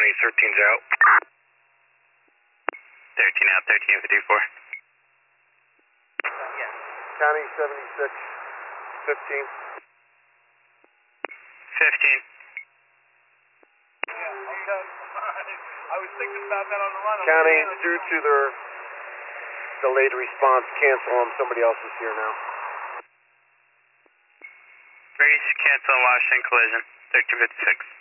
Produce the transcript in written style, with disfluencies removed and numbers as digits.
County 13's out. 13 out, 1354. County 76, 15. 15. Yeah, okay. I was thinking about that on the run. County, due to their delayed response, cancel them. Somebody else is here now. Race, cancel Washington collision, 1356.